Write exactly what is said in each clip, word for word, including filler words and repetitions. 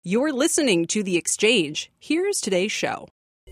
You're listening to The Exchange. Here's today's show.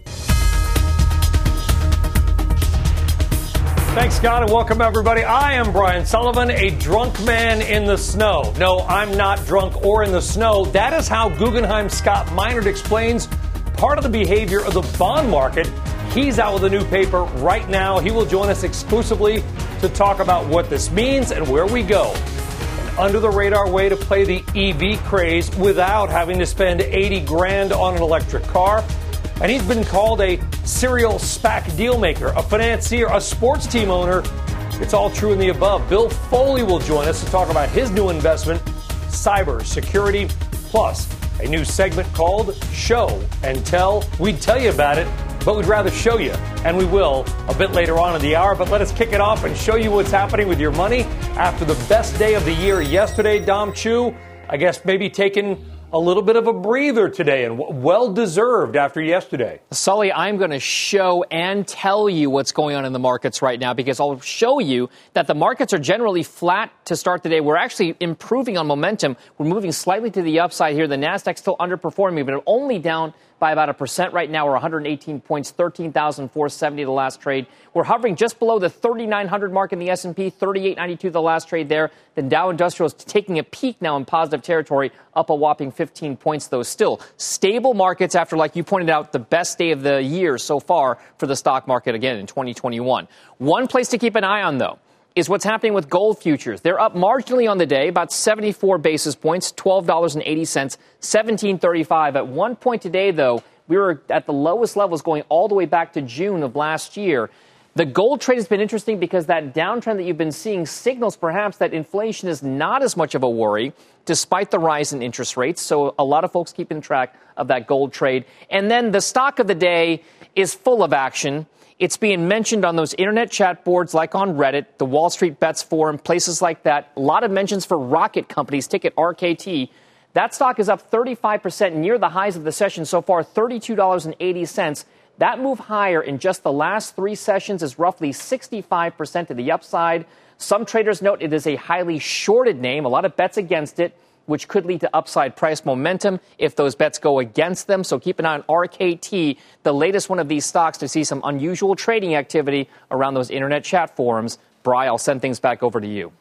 Thanks, Scott, and welcome, everybody. I am Brian Sullivan, a drunk man in the snow. No, I'm not drunk or in the snow. That is how Guggenheim's Scott Minerd explains part of the behavior of the bond market. He's out with a new paper right now. He will join us exclusively to talk about what this means and where we go. An under-the-radar way to play the E V craze without having to spend eighty grand on an electric car. And he's been called a serial SPAC dealmaker, a financier, a sports team owner. It's all true in the above. Bill Foley will join us to talk about his new investment, cybersecurity, plus a new segment called Show and Tell. We'd tell you about it, but we'd rather show you, and we will a bit later on in the hour. But let us kick it off and show you what's happening with your money after the best day of the year yesterday. Dom Chu, I guess maybe taking a little bit of a breather today, and well-deserved after yesterday. Sully, I'm going to show and tell you what's going on in the markets right now, because I'll show you that the markets are generally flat to start the day. We're actually improving on momentum. We're moving slightly to the upside here. The Nasdaq still underperforming, but only down by about a percent right now. We're one hundred eighteen points, thirteen thousand four hundred seventy the last trade. We're hovering just below the thirty-nine hundred mark in the S and P, thirty-eight ninety-two the last trade there. The Dow Industrial is taking a peek now in positive territory, up a whopping fifteen points, though. Still stable markets after, like you pointed out, the best day of the year so far for the stock market again in twenty twenty-one. One place to keep an eye on, though, is what's happening with gold futures. They're up marginally on the day, about seventy-four basis points, twelve dollars and eighty cents, seventeen thirty-five. At one point today, though, we were at the lowest levels going all the way back to June of last year. The gold trade has been interesting because that downtrend that you've been seeing signals perhaps that inflation is not as much of a worry despite the rise in interest rates. So a lot of folks keeping track of that gold trade. And then the stock of the day is full of action. It's being mentioned on those internet chat boards like on Reddit, the Wall Street Bets Forum, places like that. A lot of mentions for rocket companies, ticket R K T. That stock is up thirty-five percent near the highs of the session so far, thirty-two dollars and eighty cents. That move higher in just the last three sessions is roughly sixty-five percent to the upside. Some traders note it is a highly shorted name, a lot of bets against it, which could lead to upside price momentum if those bets go against them. So keep an eye on R K T, the latest one of these stocks, to see some unusual trading activity around those internet chat forums. Bri, I'll send things back over to you.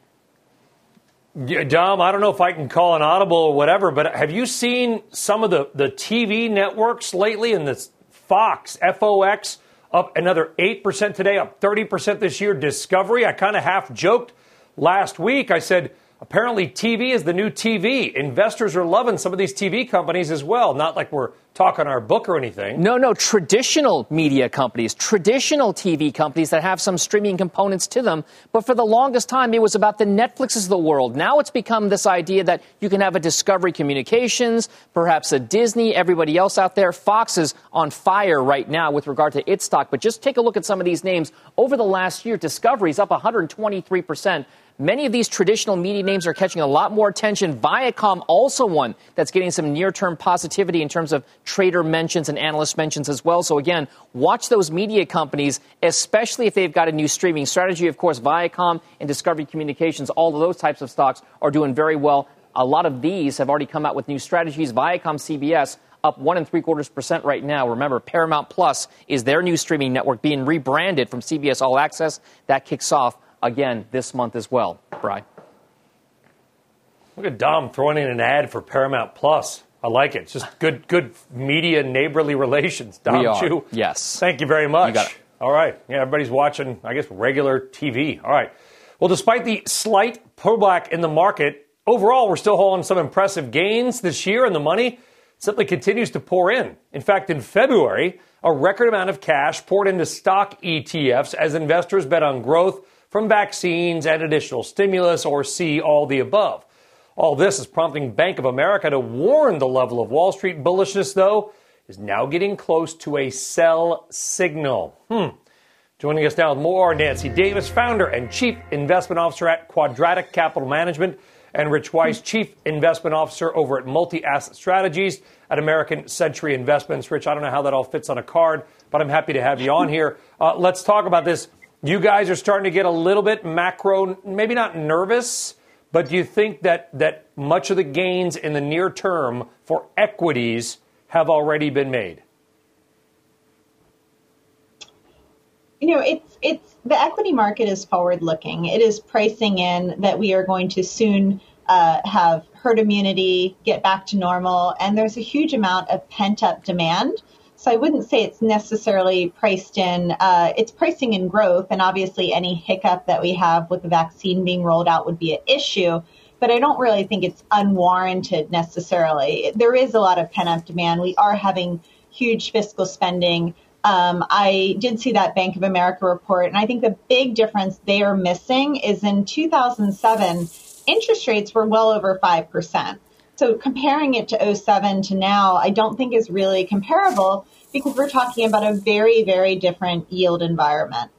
Yeah, Dom, I don't know if I can call an audible or whatever, but have you seen some of the, the T V networks lately? And this Fox, F O X, up another eight percent today, up thirty percent this year. Discovery, I kind of half joked last week. I said, apparently T V is the new T V. Investors are loving some of these T V companies as well. Not like we're talking our book or anything. No, no, traditional media companies, traditional T V companies that have some streaming components to them. But for the longest time, it was about the Netflixes of the world. Now it's become this idea that you can have a Discovery Communications, perhaps a Disney, everybody else out there. Fox is on fire right now with regard to its stock. But just take a look at some of these names. Over the last year, Discovery's up one hundred twenty-three percent. Many of these traditional media names are catching a lot more attention. Viacom, also one that's getting some near-term positivity in terms of trader mentions and analyst mentions as well. So again, watch those media companies, especially if they've got a new streaming strategy. Of course, Viacom and Discovery Communications, all of those types of stocks are doing very well. A lot of these have already come out with new strategies. Viacom C B S up one and three quarters percent right now. Remember, Paramount Plus is their new streaming network being rebranded from C B S All Access. That kicks off again this month as well. Bri. Look at Dom throwing in an ad for Paramount Plus. I like it. It's just good, good media neighborly relations. Dom we are. Chu. Yes. Thank you very much. You got it. All right. Yeah, everybody's watching, I guess, regular T V. All right. Well, despite the slight pullback in the market, overall, we're still holding some impressive gains this year, and the money simply continues to pour in. In fact, in February, a record amount of cash poured into stock E T Fs as investors bet on growth from vaccines and additional stimulus, or see all the above. All this is prompting Bank of America to warn the level of Wall Street bullishness, though, is now getting close to a sell signal. Hmm. Joining us now with more, Nancy Davis, founder and chief investment officer at Quadratic Capital Management, and Rich Weiss, chief investment officer over at Multi-Asset Strategies at American Century Investments. Rich, I don't know how that all fits on a card, but I'm happy to have you on here. Uh, let's talk about this. You guys are starting to get a little bit macro, maybe not nervous, But do you think that, that much of the gains in the near term for equities have already been made? You know, it's it's the equity market is forward looking. It is pricing in that we are going to soon uh, have herd immunity, get back to normal, and there's a huge amount of pent up demand. So I wouldn't say it's necessarily priced in. Uh, it's pricing in growth, and obviously any hiccup that we have with the vaccine being rolled out would be an issue. But I don't really think it's unwarranted necessarily. There is a lot of pent up demand. We are having huge fiscal spending. Um, I did see that Bank of America report, and I think the big difference they are missing is in two thousand seven, interest rates were well over five percent. So comparing it to oh seven to now, I don't think is really comparable because we're talking about a very, very different yield environment.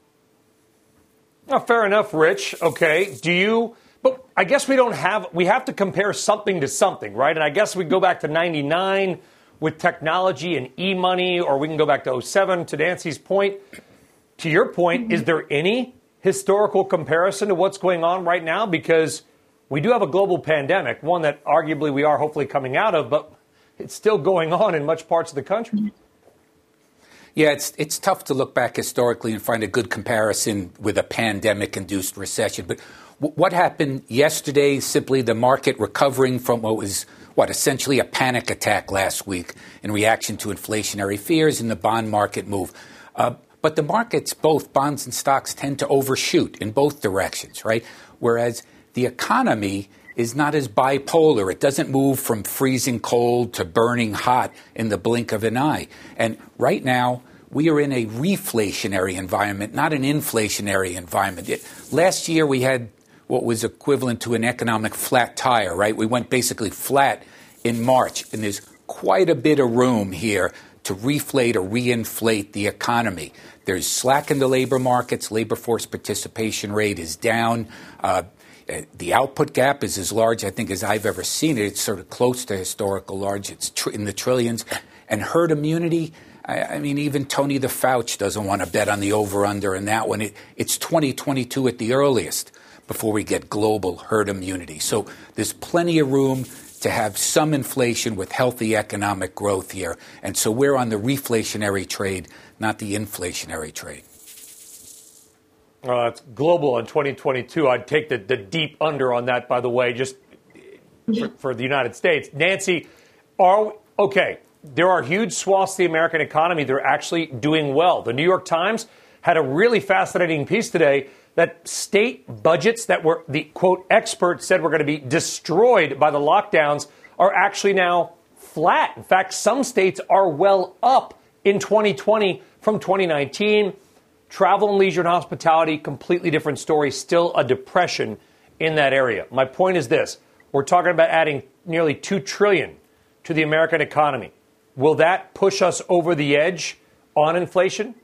Oh, fair enough, Rich. Okay. Do you, but I guess we don't have, we have to compare something to something, right? And I guess we go back to ninety-nine with technology and e-money, or we can go back to oh seven to Nancy's point. To your point, mm-hmm. is there any historical comparison to what's going on right now? Because we do have a global pandemic, one that arguably we are hopefully coming out of, but it's still going on in much parts of the country. Yeah, it's it's tough to look back historically and find a good comparison with a pandemic-induced recession. But w- what happened yesterday, simply the market recovering from what was, what, essentially a panic attack last week in reaction to inflationary fears and the bond market move. Uh, but the markets, both bonds and stocks, tend to overshoot in both directions, right? Whereas the economy is not as bipolar. It doesn't move from freezing cold to burning hot in the blink of an eye. And right now, we are in a reflationary environment, not an inflationary environment. It, last year, we had what was equivalent to an economic flat tire, right? We went basically flat in March, and there's quite a bit of room here to reflate or reinflate the economy. There's slack in the labor markets. Labor force participation rate is down. Uh, The output gap is as large, I think, as I've ever seen it. It's sort of close to historical large. It's tr- in the trillions. And herd immunity, I, I mean, even Tony the Fauci doesn't want to bet on the over-under in that one. It, it's twenty twenty-two at the earliest before we get global herd immunity. So there's plenty of room to have some inflation with healthy economic growth here. And so we're on the reflationary trade, not the inflationary trade. Uh, it's global in twenty twenty-two. I'd take the, the deep under on that, by the way, just for, for the United States. Nancy, are okay, there are huge swaths of the American economy that are actually doing well. The New York Times had a really fascinating piece today that state budgets that were, the, quote, experts said were going to be destroyed by the lockdowns are actually now flat. In fact, some states are well up in twenty twenty from twenty nineteen. Travel and leisure and hospitality, completely different story, still a depression in that area. My point is this. We're talking about adding nearly two trillion dollars to the American economy. Will that push us over the edge on inflation?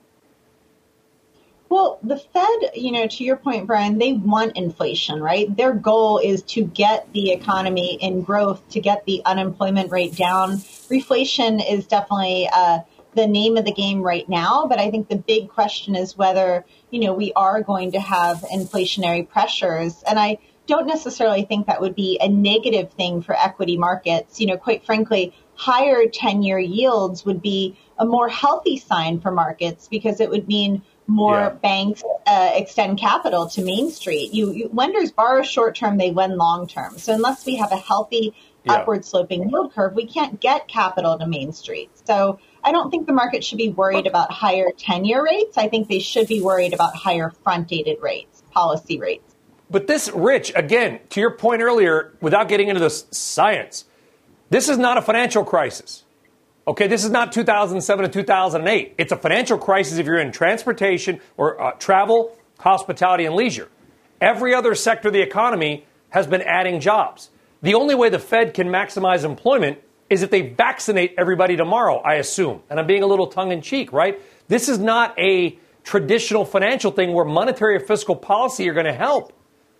Well, the Fed, you know, to your point, Brian, they want inflation, right? Their goal is to get the economy in growth, to get the unemployment rate down. Reflation is definitely uh the name of the game right now. But I think the big question is whether, you know, we are going to have inflationary pressures. And I don't necessarily think that would be a negative thing for equity markets. You know, quite frankly, higher ten-year yields would be a more healthy sign for markets because it would mean more yeah. banks uh, extend capital to Main Street. You, you lenders borrow short term, they lend long term. So unless we have a healthy yeah. upward sloping yield curve, we can't get capital to Main Street. So I don't think the market should be worried about higher ten-year rates. I think they should be worried about higher front-dated rates, policy rates. But this, Rich, again, to your point earlier, without getting into the science, this is not a financial crisis. Okay, this is not two thousand seven to two thousand eight. It's a financial crisis if you're in transportation or uh, travel, hospitality, and leisure. Every other sector of the economy has been adding jobs. The only way the Fed can maximize employment is if they vaccinate everybody tomorrow, I assume. And I'm being a little tongue-in-cheek, right? This is not a traditional financial thing where monetary or fiscal policy are going to help.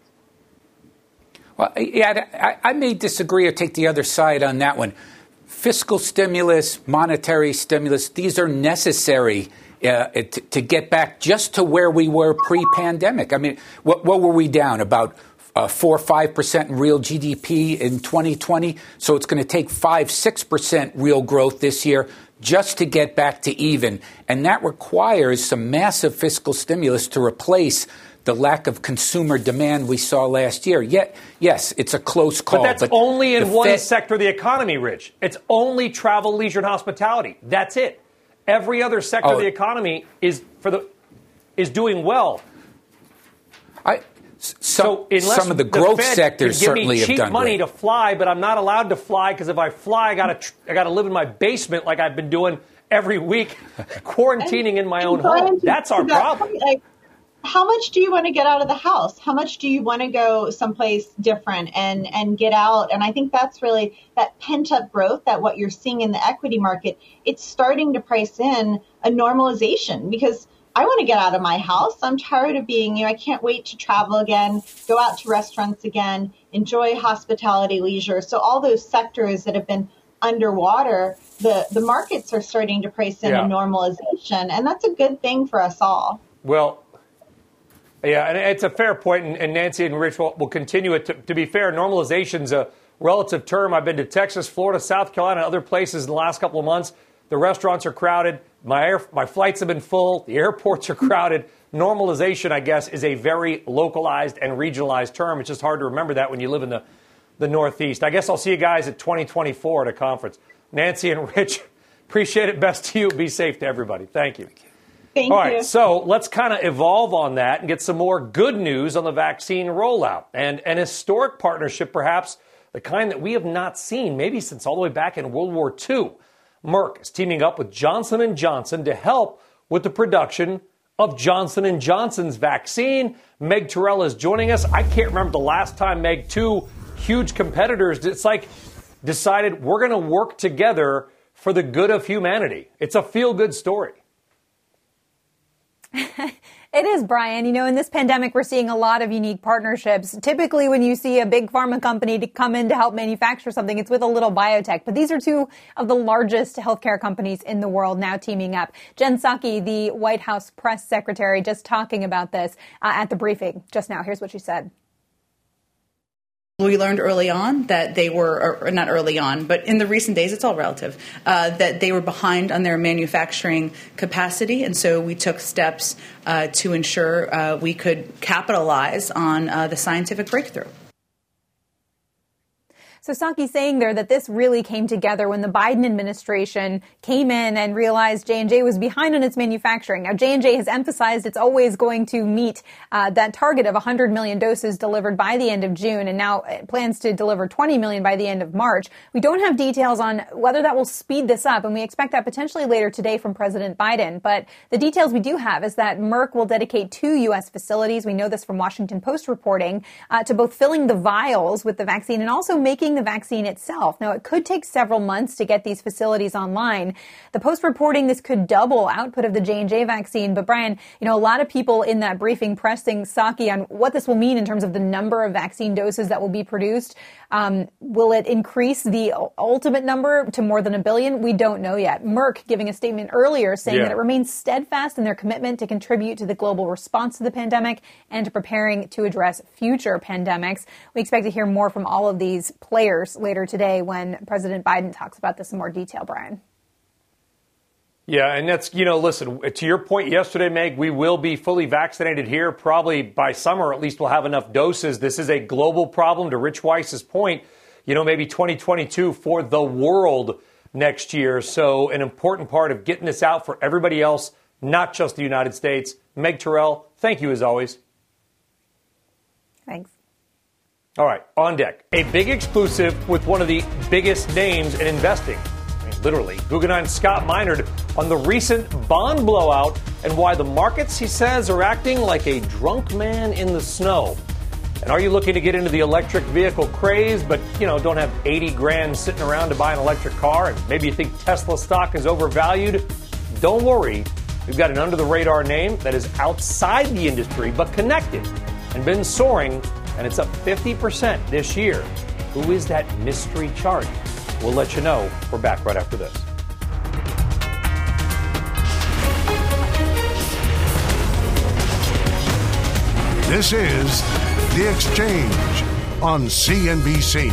Well, yeah, I, I may disagree or take the other side on that one. Fiscal stimulus, monetary stimulus, these are necessary uh, to, to get back just to where we were pre-pandemic. I mean, what, what were we down? About uh, four or five percent in real G D P in twenty twenty. So it's going to take five, six percent real growth this year just to get back to even. And that requires some massive fiscal stimulus to replace the lack of consumer demand we saw last year. Yet, yes, it's a close call. But that's but only in one Fed- sector of the economy, Rich. It's only travel, leisure, and hospitality. That's it. Every other sector oh, of the economy is for the is doing well. I, some, so unless some of the growth the Fed sectors give certainly me have cheap done money great. to fly, but I'm not allowed to fly because if I fly, I got to I got to live in my basement like I've been doing every week, quarantining in my own home. That's our problem. Like, how much do you want to get out of the house? How much do you want to go someplace different and, and get out? And I think that's really that pent-up growth, that what you're seeing in the equity market, it's starting to price in a normalization because I want to get out of my house. I'm tired of being, you know, I can't wait to travel again, go out to restaurants again, enjoy hospitality, leisure. So all those sectors that have been underwater, the, the markets are starting to price in yeah. a normalization. And that's a good thing for us all. Well, yeah, and it's a fair point, and, and Nancy and Rich will, will continue it. To, to be fair, normalization's a relative term. I've been to Texas, Florida, South Carolina, and other places in the last couple of months. The restaurants are crowded. My air, my flights have been full. The airports are crowded. Normalization, I guess, is a very localized and regionalized term. It's just hard to remember that when you live in the, the Northeast. I guess I'll see you guys at twenty twenty-four at a conference. Nancy and Rich, appreciate it. Best to you. Be safe to everybody. Thank you. Thank All you. right, so let's kind of evolve on that and get some more good news on the vaccine rollout and an historic partnership, perhaps the kind that we have not seen maybe since all the way back in World War Two. Merck is teaming up with Johnson and Johnson to help with the production of Johnson and Johnson's vaccine. Meg Terrell is joining us. I can't remember the last time, Meg, two huge competitors, it's like decided we're going to work together for the good of humanity. It's a feel-good story. It is, Brian. You know, in this pandemic, we're seeing a lot of unique partnerships. Typically, when you see a big pharma company to come in to help manufacture something, it's with a little biotech. But these are two of the largest healthcare companies in the world now teaming up. Jen Psaki, the White House press secretary, just talking about this uh, at the briefing just now. Here's what she said. We learned early on that they were, or not early on, but in the recent days, it's all relative, uh, that they were behind on their manufacturing capacity. And so we took steps uh, to ensure uh, we could capitalize on uh, the scientific breakthrough. So Psaki's saying there that this really came together when the Biden administration came in and realized J and J was behind on its manufacturing. Now, J and J has emphasized it's always going to meet uh, that target of one hundred million doses delivered by the end of June, and now it plans to deliver twenty million by the end of March. We don't have details on whether that will speed this up, and we expect that potentially later today from President Biden. But the details we do have is that Merck will dedicate two U S facilities, we know this from Washington Post reporting, uh, to both filling the vials with the vaccine and also making the vaccine itself. Now, it could take several months to get these facilities online. The Post reporting this could double output of the J and J vaccine. But Brian, you know, a lot of people in that briefing pressing Psaki on what this will mean in terms of the number of vaccine doses that will be produced. Um, will it increase the ultimate number to more than a billion? We don't know yet. Merck giving a statement earlier saying yeah. that it remains steadfast in their commitment to contribute to the global response to the pandemic and to preparing to address future pandemics. We expect to hear more from all of these players later today when President Biden talks about this in more detail, Brian. Yeah, and that's, you know, listen, to your point yesterday, Meg, we will be fully vaccinated here. Probably by summer, at least we'll have enough doses. This is a global problem. To Rich Weiss's point, you know, maybe twenty twenty-two for the world next year. So an important part of getting this out for everybody else, not just the United States. Meg Terrell, thank you as always. Thanks. All right, on deck, a big exclusive with one of the biggest names in investing. Literally, Guggenheim's Scott Minerd on the recent bond blowout and why the markets, he says, are acting like a drunk man in the snow. And are you looking to get into the electric vehicle craze, but, you know, don't have eighty grand sitting around to buy an electric car, and maybe you think Tesla stock is overvalued? Don't worry. We've got an under-the-radar name that is outside the industry, but connected and been soaring, and it's up fifty percent this year. Who is that mystery chart? We'll let you know. We're back right after this. This is The Exchange on C N B C.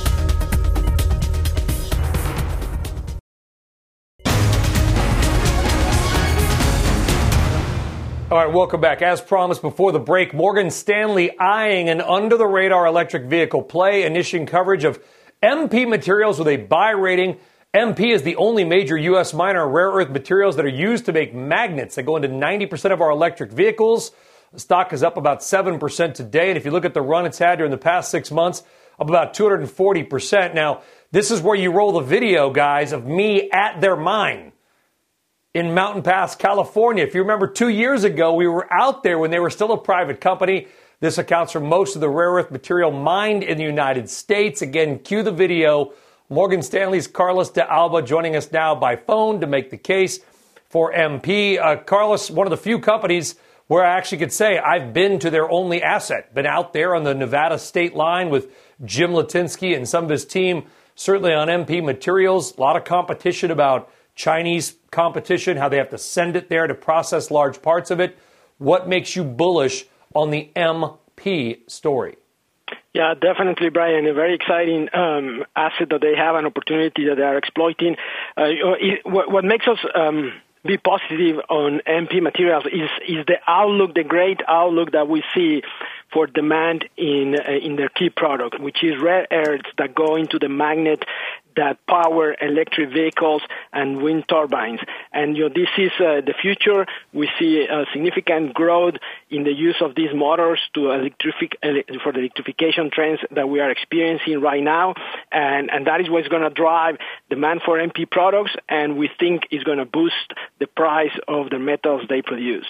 All right, welcome back. As promised before the break, Morgan Stanley eyeing an under-the-radar electric vehicle play, initiating coverage of M P Materials with a buy rating. M P is the only major U S miner of rare earth materials that are used to make magnets that go into ninety percent of our electric vehicles. The stock is up about seven percent today, and if you look at the run it's had during the past six months, up about two hundred forty percent. Now, this is where you roll the video, guys, of me at their mine in Mountain Pass, California. If you remember, two years ago, we were out there when they were still a private company. This accounts for most of the rare earth material mined in the United States. Again, cue the video. Morgan Stanley's Carlos de Alba joining us now by phone to make the case for M P. Uh, Carlos, one of the few companies where I actually could say I've been to their only asset, been out there on the Nevada state line with Jim Litinsky and some of his team, certainly on M P Materials. A lot of competition about Chinese competition, how they have to send it there to process large parts of it. What makes you bullish on the M P story? Yeah, definitely, Brian. A very exciting um, asset that they have, an opportunity that they are exploiting. Uh, it, what, what makes us um, be positive on M P Materials is is the outlook, the great outlook that we see for demand in uh, in their key product, which is rare earths that go into the magnet that power electric vehicles and wind turbines. And you know, this is uh, the future. We see a significant growth in the use of these motors to electrific for the electrification trends that we are experiencing right now. And, and that is what's going to drive demand for M P products, and we think is going to boost the price of the metals they produce.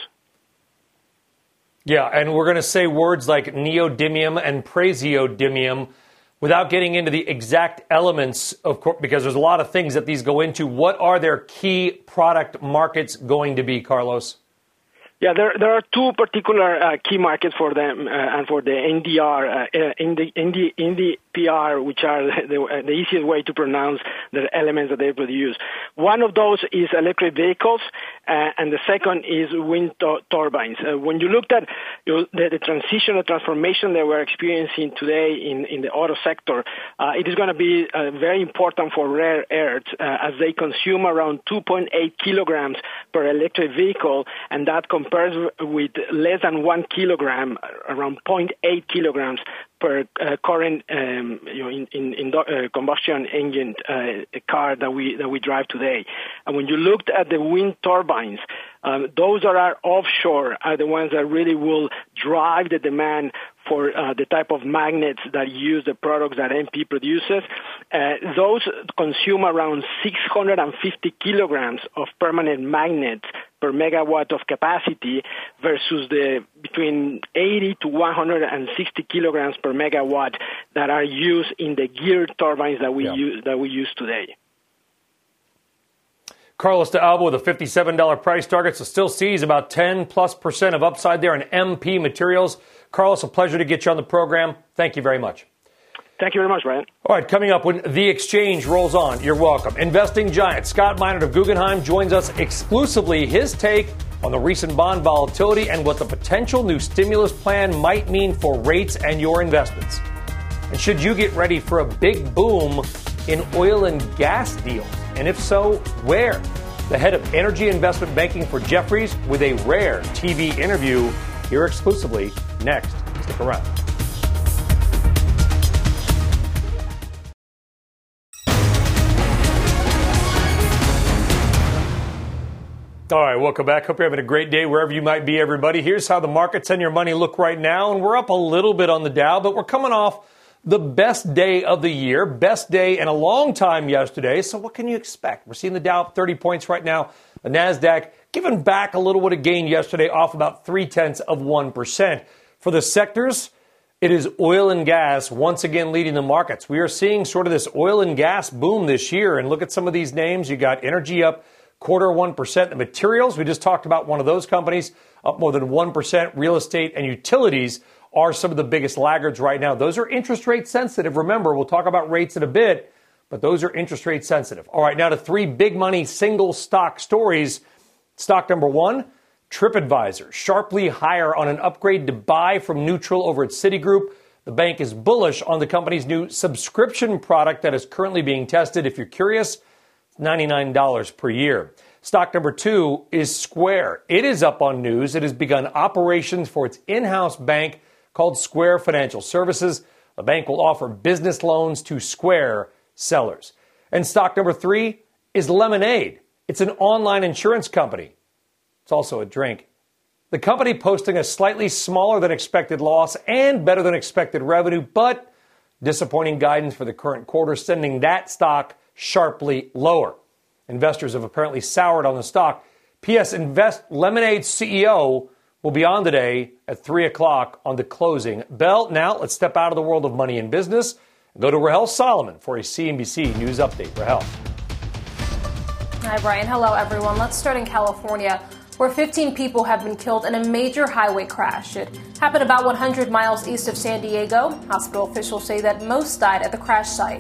Yeah, and we're going to say words like neodymium and praseodymium without getting into the exact elements, of course, because there's a lot of things that these go into. What are their key product markets going to be, Carlos? Yeah, there there are two particular uh, key markets for them uh, and for the N D R, uh, in the in the in the P R, which are the, uh, the easiest way to pronounce the elements that they produce. One of those is electric vehicles, uh, and the second is wind to- turbines. Uh, when you looked at you know, the, the transition, the transformation that we're experiencing today in, in the auto sector, uh, it is going to be uh, very important for rare earths uh, as they consume around two point eight kilograms per electric vehicle, and that compares with less than one kilogram, around zero point eight kilograms per uh, current um, you know, in, in, in uh, combustion engine uh, car that we that we drive today. And when you looked at the wind turbines, um, those that are offshore are the ones that really will drive the demand for uh, the type of magnets that use the products that M P produces. Uh, those consume around six hundred fifty kilograms of permanent magnets per megawatt of capacity versus the between eighty to one hundred sixty kilograms per megawatt that are used in the geared turbines that we yeah. use that we use today. Carlos de Alba with a fifty-seven dollars price target, so still sees about ten plus percent of upside there in M P Materials. Carlos, a pleasure to get you on the program. Thank you very much. Thank you very much, Brian. All right, coming up when The Exchange rolls on, you're welcome. Investing giant Scott Minerd of Guggenheim joins us exclusively. His take on the recent bond volatility and what the potential new stimulus plan might mean for rates and your investments. And should you get ready for a big boom in oil and gas deals? And if so, where? The head of energy investment banking for Jefferies with a rare T V interview here exclusively next. Stick around. All right, welcome back. Hope you're having a great day wherever you might be, everybody. Here's how the markets and your money look right now. And we're up a little bit on the Dow, but we're coming off the best day of the year, best day in a long time yesterday. So what can you expect? We're seeing the Dow up thirty points right now. The NASDAQ giving back a little bit of gain yesterday, off about three-tenths of one percent. For the sectors, it is oil and gas once again leading the markets. We are seeing sort of this oil and gas boom this year. And look at some of these names. You got energy up quarter one percent. The materials, we just talked about one of those companies, up more than one percent. Real estate and utilities are some of the biggest laggards right now. Those are interest rate sensitive. Remember, we'll talk about rates in a bit, but those are interest rate sensitive. All right, now to three big money single stock stories. Stock number one, TripAdvisor sharply higher on an upgrade to buy from neutral over at Citigroup. The bank is bullish on the company's new subscription product that is currently being tested. If you're curious, it's ninety-nine dollars per year. Stock number two is Square. It is up on news. It has begun operations for its in-house bank called Square Financial Services. The bank will offer business loans to Square sellers. And stock number three is Lemonade. It's an online insurance company. It's also a drink. The company posting a slightly smaller than expected loss and better than expected revenue, but disappointing guidance for the current quarter, sending that stock sharply lower. Investors have apparently soured on the stock. P S Invest Lemonade's C E O will be on today at three o'clock on the closing bell. Now, let's step out of the world of money and business and go to Rahel Solomon for a C N B C News Update. Rahel. Hi, Brian. Hello, everyone. Let's start in California, where fifteen people have been killed in a major highway crash. It happened about one hundred miles east of San Diego. Hospital officials say that most died at the crash site.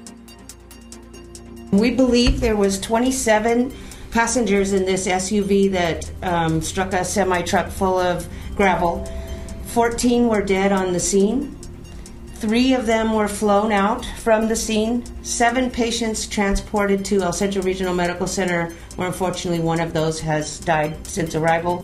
We believe there was twenty-seven passengers in this S U V that um, struck a semi-truck full of gravel. fourteen were dead on the scene. Three of them were flown out from the scene. Seven patients transported to El Centro Regional Medical Center, where unfortunately one of those has died since arrival.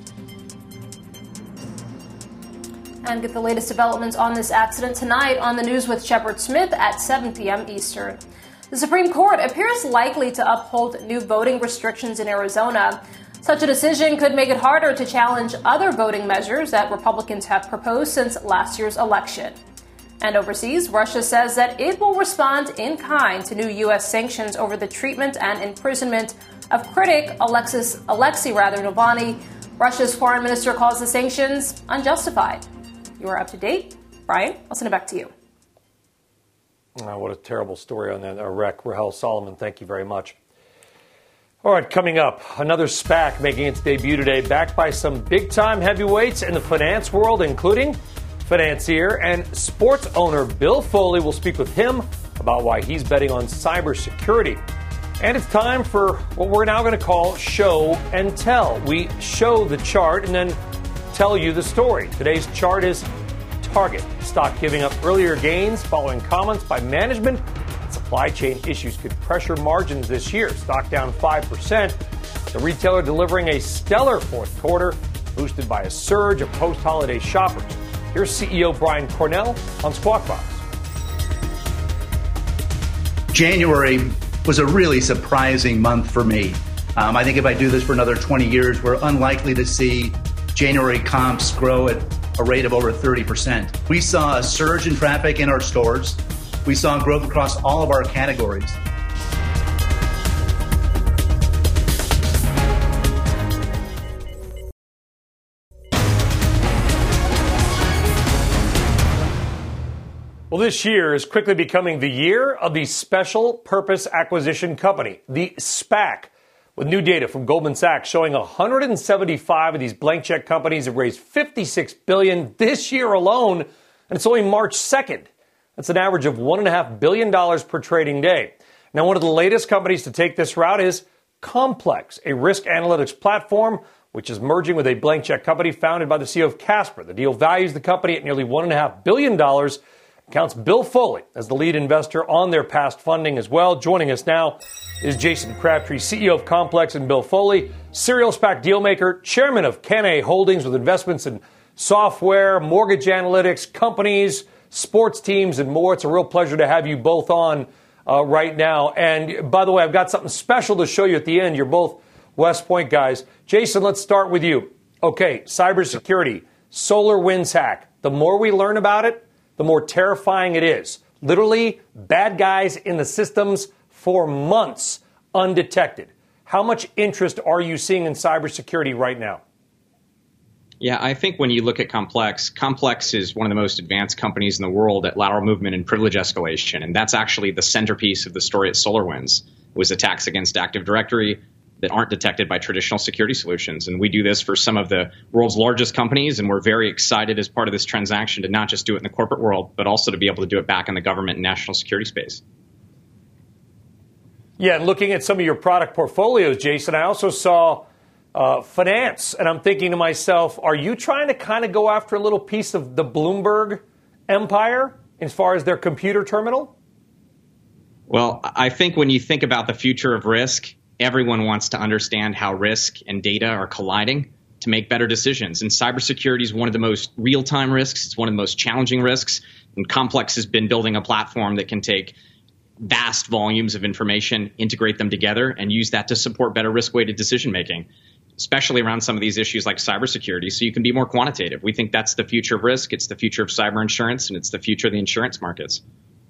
And get the latest developments on this accident tonight on the news with Shepard Smith at seven p.m. Eastern. The Supreme Court appears likely to uphold new voting restrictions in Arizona. Such a decision could make it harder to challenge other voting measures that Republicans have proposed since last year's election. And overseas, Russia says that it will respond in kind to new U S sanctions over the treatment and imprisonment of critic Alexis, Alexei rather, Navalny. Russia's foreign minister calls the sanctions unjustified. You are up to date. Brian, I'll send it back to you. Oh, what a terrible story on that wreck. Rahel Solomon, thank you very much. All right, coming up, another SPAC making its debut today, backed by some big-time heavyweights in the finance world, including financier and sports owner Bill Foley. We'll speak with him about why he's betting on cybersecurity. And it's time for what we're now going to call Show and Tell. We show the chart and then tell you the story. Today's chart is Target. Stock giving up earlier gains following comments by management. Supply chain issues could pressure margins this year. Stock down five percent. The retailer delivering a stellar fourth quarter, boosted by a surge of post-holiday shoppers. Here's C E O Brian Cornell on Squawk Box. January was a really surprising month for me. Um, I think if I do this for another twenty years, we're unlikely to see January comps grow at a rate of over thirty percent. We saw a surge in traffic in our stores. We saw growth across all of our categories. Well, this year is quickly becoming the year of the Special Purpose Acquisition Company, the SPAC, with new data from Goldman Sachs showing one hundred seventy-five of these blank check companies have raised fifty-six billion dollars this year alone, and it's only March second. That's an average of one point five billion dollars per trading day. Now, one of the latest companies to take this route is Complex, a risk analytics platform, which is merging with a blank check company founded by the C E O of Casper. The deal values the company at nearly one point five billion dollars. Counts Bill Foley as the lead investor on their past funding as well. Joining us now is Jason Crabtree, C E O of Complex, and Bill Foley, serial SPAC dealmaker, chairman of Cannae Holdings with investments in software, mortgage analytics, companies, sports teams, and more. It's a real pleasure to have you both on uh, right now. And by the way, I've got something special to show you at the end. You're both West Point guys. Jason, let's start with you. Okay, cybersecurity, SolarWinds hack. The more we learn about it, the more terrifying it is. Literally, bad guys in the systems for months undetected. How much interest are you seeing in cybersecurity right now? Yeah, I think when you look at Complex, Complex is one of the most advanced companies in the world at lateral movement and privilege escalation. And that's actually the centerpiece of the story at SolarWinds, was attacks against Active Directory that aren't detected by traditional security solutions. And we do this for some of the world's largest companies, and we're very excited as part of this transaction to not just do it in the corporate world, but also to be able to do it back in the government and national security space. Yeah, and looking at some of your product portfolios, Jason, I also saw uh, finance. And I'm thinking to myself, are you trying to kind of go after a little piece of the Bloomberg empire as far as their computer terminal? Well, I think when you think about the future of risk, everyone wants to understand how risk and data are colliding to make better decisions. And cybersecurity is one of the most real-time risks. It's one of the most challenging risks. And Complex has been building a platform that can take vast volumes of information, integrate them together, and use that to support better risk-weighted decision-making, especially around some of these issues like cybersecurity, so you can be more quantitative. We think that's the future of risk. It's the future of cyber insurance, and it's the future of the insurance markets.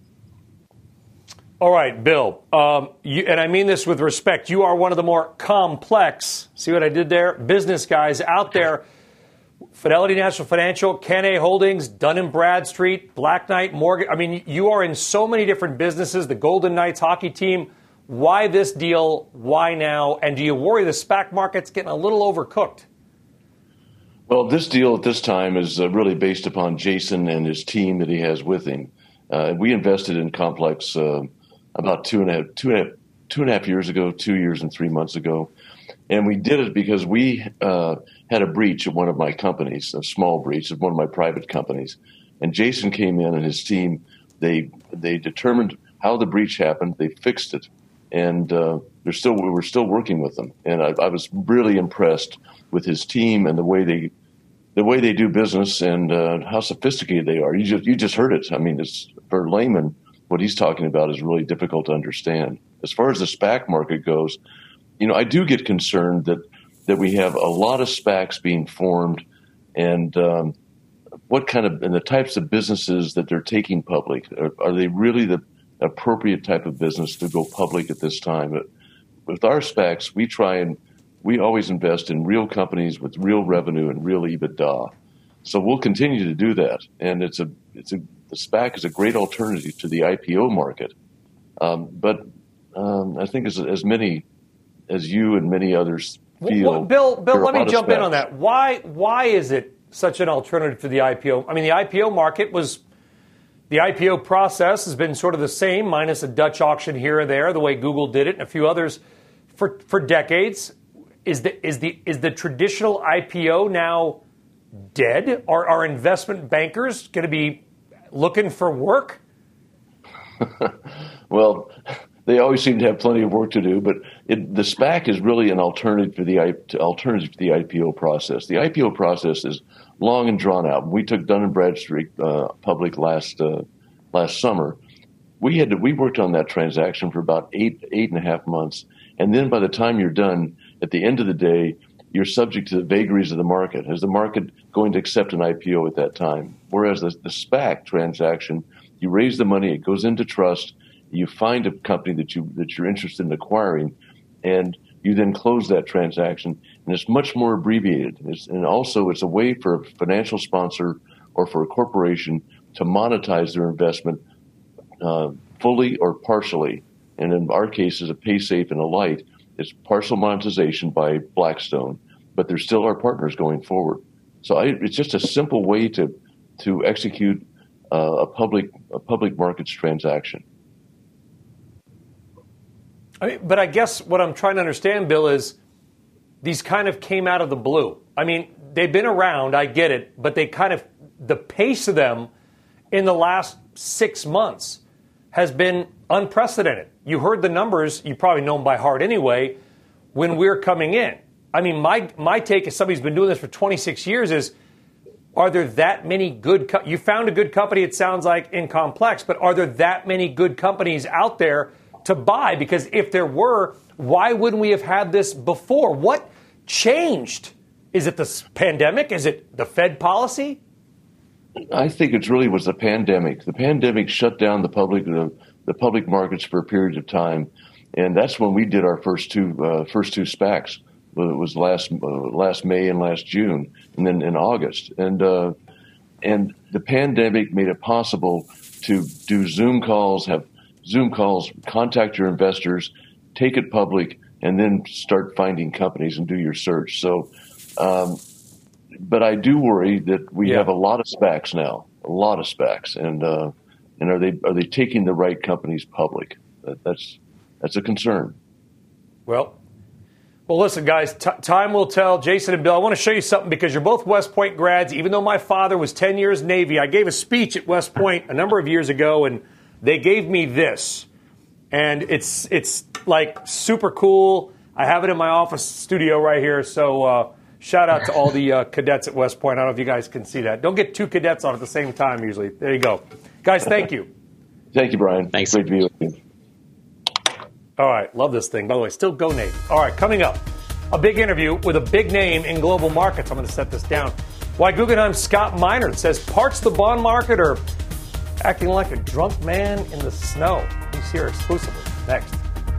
All right, Bill, um, you, and I mean this with respect, you are one of the more complex, see what I did there, business guys out there. Fidelity National Financial, Can A Holdings, Dun and Bradstreet, Black Knight Morgan. I mean, you are in so many different businesses, the Golden Knights hockey team. Why this deal? Why now? And do you worry the SPAC market's getting a little overcooked? Well, this deal at this time is uh, really based upon Jason and his team that he has with him. Uh, we invested in Complex uh, about two and a half, two and a half, two and a half years ago, two years and three months ago. And we did it because we uh, had a breach at one of my companies, a small breach of one of my private companies. And Jason came in and his team, they they determined how the breach happened. They fixed it. And uh, they're still we were still working with them. And I, I was really impressed with his team and the way they the way they do business and uh, how sophisticated they are. You just you just heard it. I mean, it's for layman, what he's talking about is really difficult to understand. As far as the SPAC market goes, you know, I do get concerned that, that we have a lot of SPACs being formed and um, what kind of, and the types of businesses that they're taking public. Are, are they really the appropriate type of business to go public at this time? But with our SPACs, we try and, we always invest in real companies with real revenue and real EBITDA. So we'll continue to do that. And it's a, it's a, the SPAC is a great alternative to the I P O market. Um, but um, I think as, as many, as you and many others feel. Well, Bill, Bill, let me jump in on that. Why why is it such an alternative to the I P O? I mean, the I P O market was, the I P O process has been sort of the same, minus a Dutch auction here or there, the way Google did it and a few others for for decades. Is the is the is the traditional I P O now dead? Are are investment bankers going to be looking for work? Well, they always seem to have plenty of work to do, but it, the SPAC is really an alternative for the alternative to the I P O process. The I P O process is long and drawn out. We took Dun and Bradstreet uh, public last uh, last summer. We had to, we worked on that transaction for about eight eight and a half months, and then by the time you're done, at the end of the day, you're subject to the vagaries of the market. Is the market going to accept an I P O at that time? Whereas the, the SPAC transaction, you raise the money, it goes into trust. You find a company that you that you're interested in acquiring, and you then close that transaction, and it's much more abbreviated. It's, and also, it's a way for a financial sponsor or for a corporation to monetize their investment uh, fully or partially. And in our case, as a PaySafe and Alight, it's partial monetization by Blackstone, but they're still our partners going forward. So I, it's just a simple way to to execute uh, a public a public markets transaction. I mean, but I guess what I'm trying to understand, Bill, is these kind of came out of the blue. I mean, they've been around, I get it, but they kind of, the pace of them in the last six months has been unprecedented. You heard the numbers, you probably know them by heart anyway, when we're coming in. I mean, my my take as somebody who's been doing this for twenty-six years is, are there that many good, co- you found a good company, it sounds like, in Complex, but are there that many good companies out there to buy? Because if there were, why wouldn't we have had this before? What changed? Is it the pandemic? Is it the Fed policy? I think it really was the pandemic. The pandemic shut down the public the, the public markets for a period of time, and that's when we did our first two uh, first two SPACs. It was last uh, last May and last June, and then in August. And uh, and the pandemic made it possible to do Zoom calls, have Zoom calls, contact your investors, take it public, and then start finding companies and do your search. So, um, but I do worry that we yeah. have a lot of SPACs now, a lot of SPACs, and uh, and are they are they taking the right companies public? That, that's that's a concern. Well, Well, listen, guys, t- time will tell. Jason and Bill, I want to show you something because you're both West Point grads. Even though my father was ten years Navy, I gave a speech at West Point a number of years ago, and they gave me this. And it's it's like super cool. I have it in my office studio right here. So uh, shout out to all the uh, cadets at West Point. I don't know if you guys can see that. Don't get two cadets on at the same time usually. There you go. Guys, thank you. Thank you, Brian. Thanks. Great to be with you. All right, love this thing. By the way, still go Navy. All right, coming up, a big interview with a big name in global markets. I'm going to set this down. Why Guggenheim's Scott Minerd says parts of the bond market are acting like a drunk man in the snow. He's here exclusively. Next.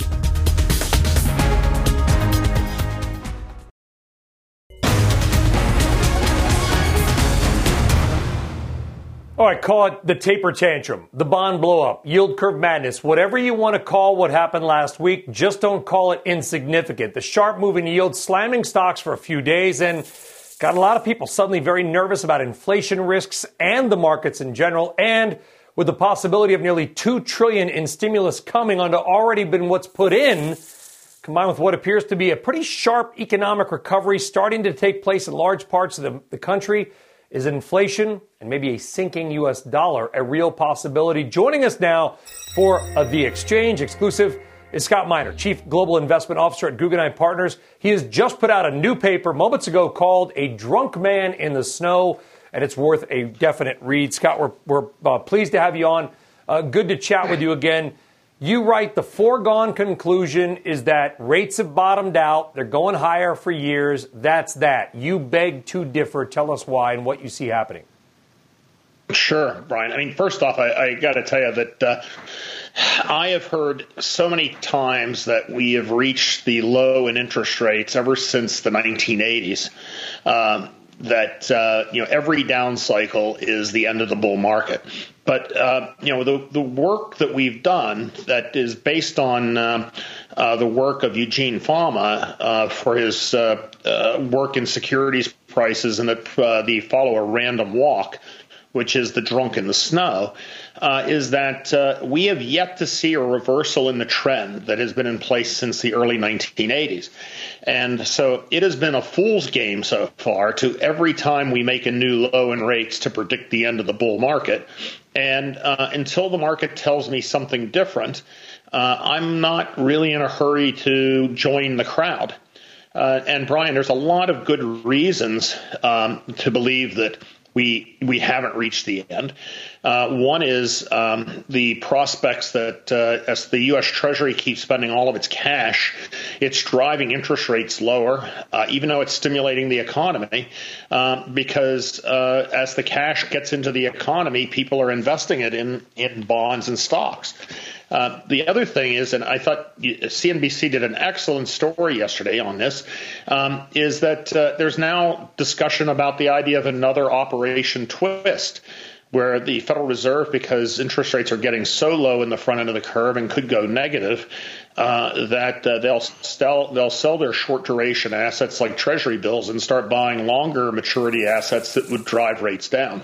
All right, call it the taper tantrum, the bond blow up, yield curve madness, whatever you want to call what happened last week, just don't call it insignificant. The sharp move in yields slamming stocks for a few days and got a lot of people suddenly very nervous about inflation risks and the markets in general, and with the possibility of nearly two trillion dollars in stimulus coming onto already been what's put in, combined with what appears to be a pretty sharp economic recovery starting to take place in large parts of the, the country. Is inflation and maybe a sinking U S dollar a real possibility? Joining us now for uh, The Exchange exclusive is Scott Minerd, Chief Global Investment Officer at Guggenheim Partners. He has just put out a new paper moments ago called A Drunk Man in the Snow, and it's worth a definite read. Scott, we're, we're uh, pleased to have you on. Uh, good to chat with you again. You write the foregone conclusion is that rates have bottomed out. They're going higher for years. That's that. You beg to differ. Tell us why and what you see happening. Sure, Brian. I mean, first off, I, I got to tell you that uh, I have heard so many times that we have reached the low in interest rates ever since the nineteen eighties. Um, that uh, you know every down cycle is the end of the bull market. But uh, you know the the work that we've done that is based on uh, uh, the work of Eugene Fama uh, for his uh, uh, work in securities prices and that uh, the follow a random walk, which is the drunk in the snow, uh, is that uh, we have yet to see a reversal in the trend that has been in place since the early nineteen eighties. And so it has been a fool's game so far to every time we make a new low in rates to predict the end of the bull market. And uh, until the market tells me something different, uh, I'm not really in a hurry to join the crowd. Uh, and Brian, there's a lot of good reasons um, to believe that we we haven't reached the end. Uh, one is um, the prospects that uh, as the U S Treasury keeps spending all of its cash, it's driving interest rates lower, uh, even though it's stimulating the economy, uh, because uh, as the cash gets into the economy, people are investing it in, in bonds and stocks. Uh, the other thing is, and I thought C N B C did an excellent story yesterday on this, um, is that uh, there's now discussion about the idea of another Operation Twist, where the Federal Reserve, because interest rates are getting so low in the front end of the curve and could go negative, uh, that uh, they'll sell they'll sell their short duration assets like Treasury bills and start buying longer maturity assets that would drive rates down.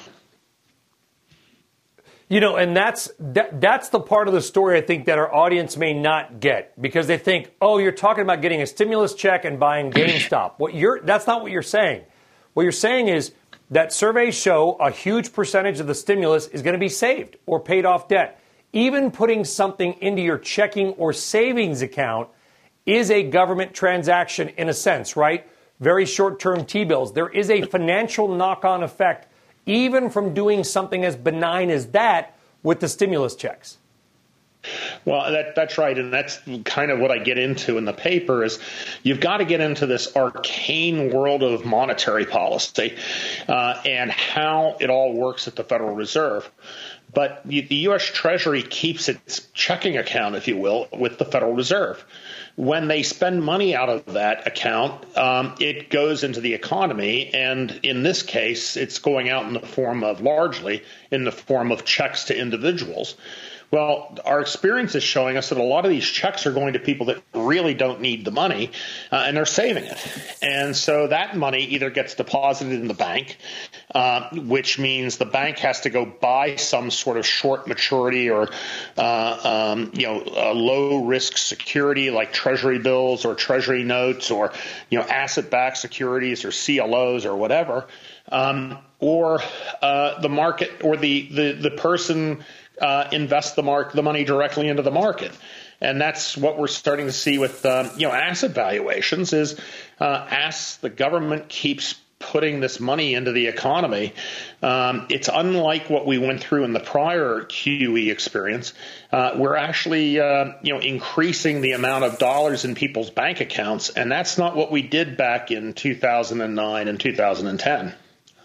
You know, and that's that, that's the part of the story I think that our audience may not get, because they think, oh, you're talking about getting a stimulus check and buying GameStop. What you're that's not what you're saying. What you're saying is that surveys show a huge percentage of the stimulus is going to be saved or paid off debt. Even putting something into your checking or savings account is a government transaction in a sense, right? Very short-term T-bills. There is a financial knock-on effect even from doing something as benign as that with the stimulus checks. Well, that, that's right. And that's kind of what I get into in the paper is you've got to get into this arcane world of monetary policy uh, and how it all works at the Federal Reserve. But the U S Treasury keeps its checking account, if you will, with the Federal Reserve. When they spend money out of that account, um, it goes into the economy. And in this case, it's going out in the form of largely in the form of checks to individuals, Well, our experience is showing us that a lot of these checks are going to people that really don't need the money, uh, and they're saving it. And so that money either gets deposited in the bank, uh, which means the bank has to go buy some sort of short maturity or uh, um, you know a low risk security like Treasury bills or Treasury notes or you know asset-backed securities or C L Os or whatever, um, or uh, the market or the the the person. Uh, invest the mark the money directly into the market, and that's what we're starting to see with um, you know asset valuations. Is uh, as the government keeps putting this money into the economy, um, it's unlike what we went through in the prior Q E experience. Uh, we're actually uh, you know increasing the amount of dollars in people's bank accounts, and that's not what we did back in two thousand nine and two thousand ten.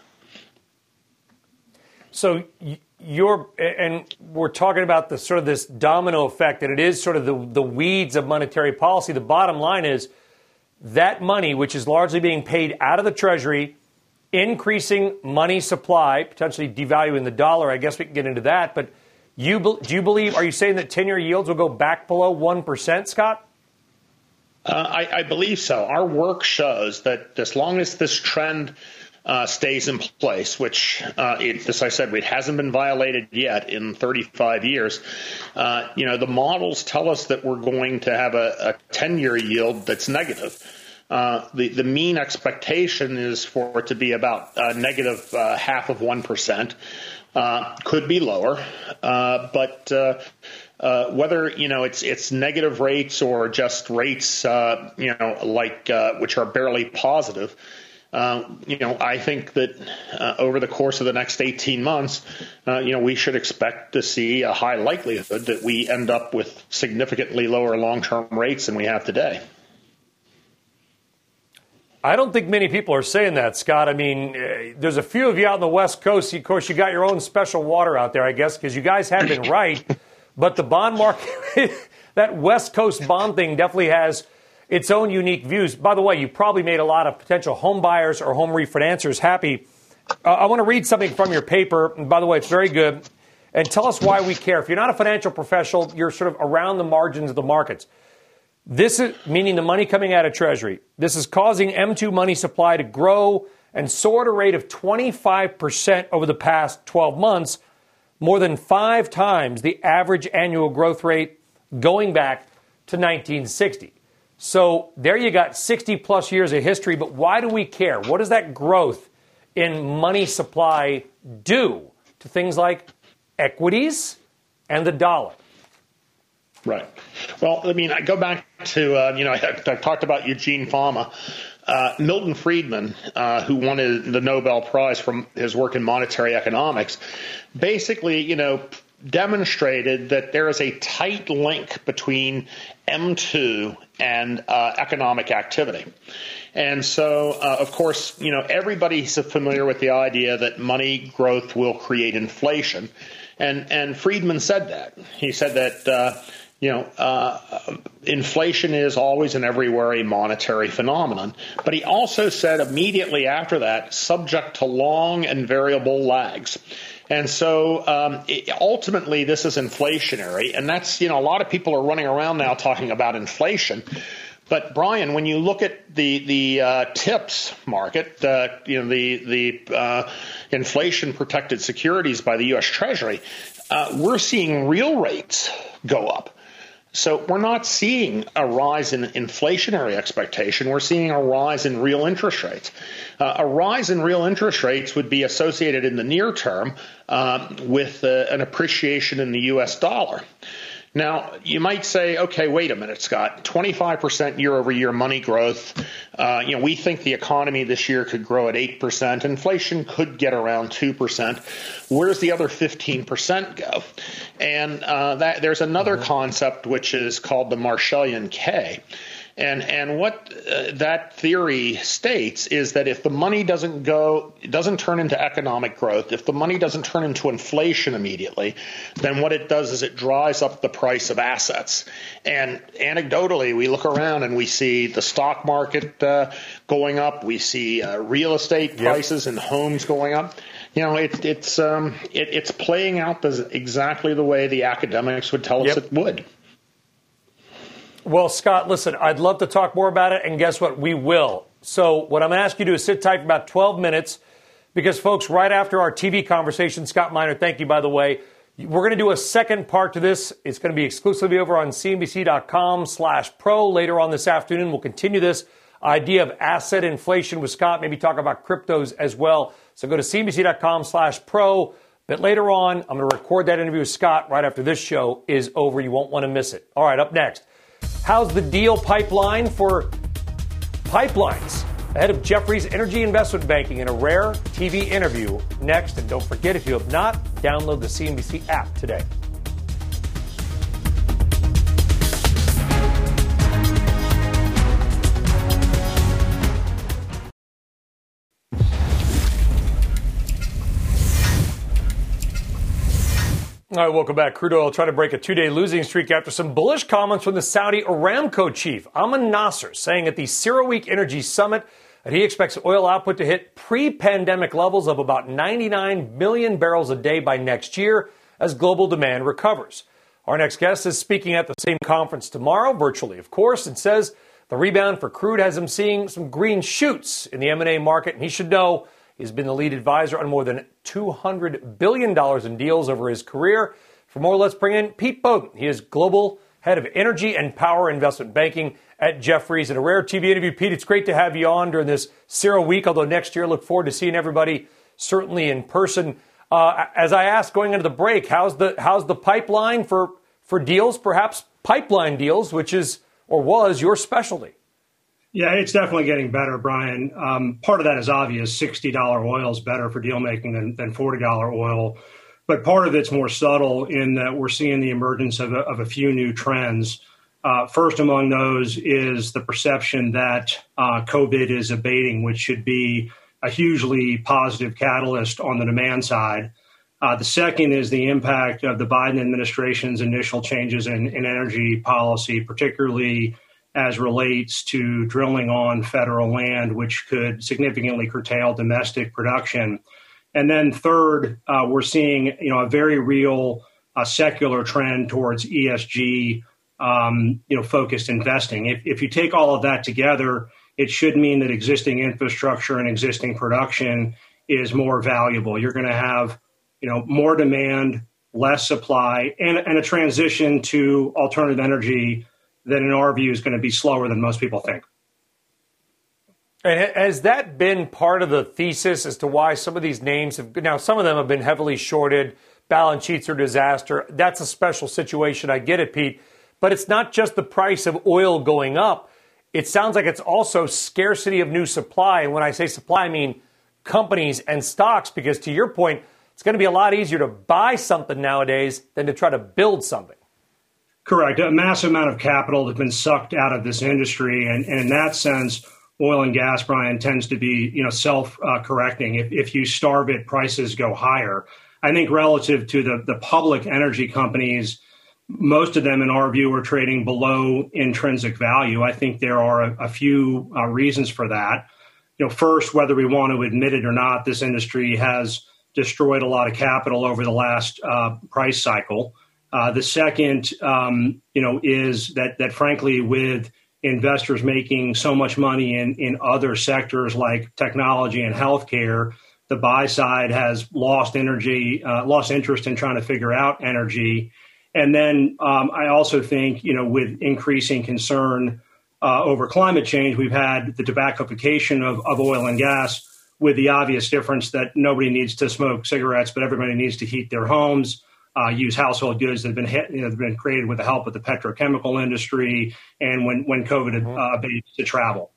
So. Y- You're, and we're talking about the sort of this domino effect, and it is sort of the, the weeds of monetary policy. The bottom line is that money, which is largely being paid out of the Treasury, increasing money supply, potentially devaluing the dollar. I guess we can get into that. But you do you believe, are you saying that ten-year yields will go back below one percent, Scott? Uh, I, I believe so. Our work shows that as long as this trend Uh, stays in place, which, uh, it, as I said, it hasn't been violated yet in thirty-five years. Uh, you know, the models tell us that we're going to have a ten-year yield that's negative. Uh, the, the mean expectation is for it to be about uh, negative uh, half of one percent. Uh, could be lower, uh, but uh, uh, whether you know it's it's negative rates or just rates, uh, you know, like uh, which are barely positive. Uh, you know, I think that uh, over the course of the next eighteen months, uh, you know, we should expect to see a high likelihood that we end up with significantly lower long-term rates than we have today. I don't think many people are saying that, Scott. I mean, uh, there's a few of you out on the West Coast. Of course, you got your own special water out there, I guess, because you guys have been right. But the bond market, that West Coast bond thing definitely has its own unique views. By the way, you probably made a lot of potential home buyers or home refinancers happy. Uh, I want to read something from your paper. And by the way, it's very good. And tell us why we care. If you're not a financial professional, you're sort of around the margins of the markets. This is meaning the money coming out of Treasury. This is causing M two money supply to grow and soar at a rate of twenty-five percent over the past twelve months, more than five times the average annual growth rate going back to nineteen sixty. So there you got sixty plus years of history, but why do we care? What does that growth in money supply do to things like equities and the dollar? Right. Well, I mean, I go back to, uh, you know, I, I talked about Eugene Fama. Uh, Milton Friedman, uh, who won the Nobel Prize for his work in monetary economics, basically, you know, demonstrated that there is a tight link between M two and uh, economic activity. And so, uh, of course, you know, everybody's familiar with the idea that money growth will create inflation. And, and Friedman said that. He said that, uh, you know, uh, inflation is always and everywhere a monetary phenomenon. But he also said immediately after that, subject to long and variable lags. And so um, it, ultimately, this is inflationary. And that's, you know, a lot of people are running around now talking about inflation. But, Brian, when you look at the the uh, TIPS market, uh, you know, the, the uh, inflation-protected securities by the U S Treasury, uh, we're seeing real rates go up. So we're not seeing a rise in inflationary expectation. We're seeing a rise in real interest rates. Uh, a rise in real interest rates would be associated in the near term uh, with uh, an appreciation in the U S dollar. Now, you might say, okay, wait a minute, Scott, twenty-five percent year over year money growth. Uh, you know, we think the economy this year could grow at eight percent. Inflation could get around two percent. Where's the other fifteen percent go? And uh, that there's another mm-hmm. concept which is called the Marshallian K. And and what uh, that theory states is that if the money doesn't go, it doesn't turn into economic growth, if the money doesn't turn into inflation immediately, then what it does is it drives up the price of assets. And anecdotally, we look around and we see the stock market uh, going up. We see uh, real estate prices yep. and homes going up. You know, it's it's um, it, it's playing out as exactly the way the academics would tell us Yep. it would. Well, Scott, listen, I'd love to talk more about it, and guess what? We will. So what I'm going to ask you to do is sit tight for about twelve minutes, because, folks, right after our T V conversation, Scott Minerd, thank you, by the way, we're going to do a second part to this. It's going to be exclusively over on CNBC.com slash pro later on this afternoon. We'll continue this idea of asset inflation with Scott, maybe talk about cryptos as well. So go to CNBC.com slash pro. A bit later on, I'm going to record that interview with Scott right after this show is over. You won't want to miss it. All right, up next. How's the deal pipeline for pipelines? Ahead of Jefferies Energy Investment Banking in a rare T V interview next. And don't forget, if you have not, download the C N B C app today. All right, welcome back. Crude oil trying to break a two-day losing streak after some bullish comments from the Saudi Aramco chief, Amin Nasser, saying at the CERAWeek Energy Summit that he expects oil output to hit pre-pandemic levels of about ninety-nine million barrels a day by next year as global demand recovers. Our next guest is speaking at the same conference tomorrow, virtually, of course, and says the rebound for crude has him seeing some green shoots in the M and A market, and he should know he's been the lead advisor on more than two hundred billion dollars in deals over his career. For more, let's bring in Pete Bowden. He is Global Head of Energy and Power Investment Banking at Jefferies. In a rare T V interview, Pete, it's great to have you on during this CERAWeek, although next year, look forward to seeing everybody certainly in person. Uh, as I asked going into the break, how's the how's the pipeline for, for deals, perhaps pipeline deals, which is or was your specialty? Yeah, it's definitely getting better, Brian. Um, part of that is obvious. sixty dollars oil is better for deal making than, than forty dollars oil. But part of it's more subtle in that we're seeing the emergence of a, of a few new trends. Uh, first among those is the perception that uh, COVID is abating, which should be a hugely positive catalyst on the demand side. Uh, the second is the impact of the Biden administration's initial changes in, in energy policy, particularly as relates to drilling on federal land, which could significantly curtail domestic production. And then third, uh, we're seeing, you know, a very real uh, secular trend towards E S G, um, you know, focused investing. If, if you take all of that together, it should mean that existing infrastructure and existing production is more valuable. You're going to have, you know, more demand, less supply, and, and a transition to alternative energy that in our view is going to be slower than most people think. And has that been part of the thesis as to why some of these names have, now some of them have been heavily shorted, balance sheets are disaster. That's a special situation. I get it, Pete. But it's not just the price of oil going up. It sounds like it's also scarcity of new supply. And when I say supply, I mean companies and stocks, because to your point, it's going to be a lot easier to buy something nowadays than to try to build something. Correct. A massive amount of capital has been sucked out of this industry. And, and in that sense, oil and gas, Brian, tends to be, you know, self-correcting. If, if you starve it, prices go higher. I think relative to the, the public energy companies, most of them, in our view, are trading below intrinsic value. I think there are a, a few uh, reasons for that. You know, first, whether we want to admit it or not, this industry has destroyed a lot of capital over the last uh, price cycle. Uh, the second, um, you know, is that that frankly, with investors making so much money in, in other sectors like technology and healthcare, the buy side has lost energy, uh, lost interest in trying to figure out energy. And then um, I also think, you know, with increasing concern uh, over climate change, we've had the tobaccofication of, of oil and gas, with the obvious difference that nobody needs to smoke cigarettes, but everybody needs to heat their homes. Uh, use household goods that have been hit, you know, have been created with the help of the petrochemical industry, and when when COVID uh, abates, to travel.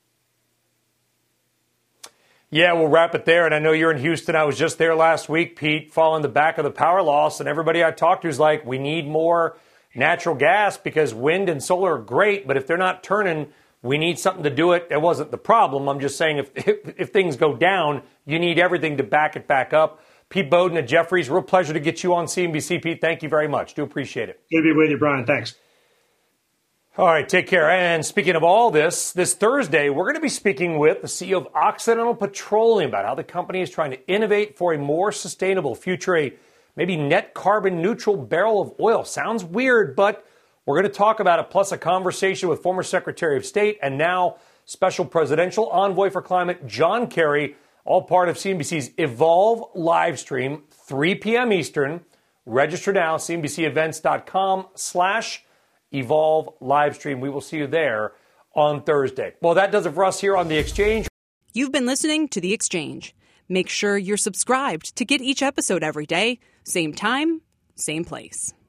Yeah, we'll wrap it there. And I know you're in Houston. I was just there last week, Pete, following the back of the power loss, and everybody I talked to is like, we need more natural gas because wind and solar are great, but if they're not turning, we need something to do it. It wasn't the problem. I'm just saying if if, if things go down, you need everything to back it back up. Pete Bowden at Jefferies, real pleasure to get you on C N B C. Pete, thank you very much. Do appreciate it. Good to be with you, Brian. Thanks. All right, take care. And speaking of all this, this Thursday, we're going to be speaking with the C E O of Occidental Petroleum about how the company is trying to innovate for a more sustainable future, a maybe net carbon neutral barrel of oil. Sounds weird, but we're going to talk about it, plus a conversation with former Secretary of State and now Special Presidential Envoy for Climate, John Kerry, all part of C N B C's Evolve live stream, three p.m. Eastern. Register now, cnbcevents.com slash Evolve live stream. We will see you there on Thursday. Well, that does it for us here on The Exchange. You've been listening to The Exchange. Make sure you're subscribed to get each episode every day. Same time, same place.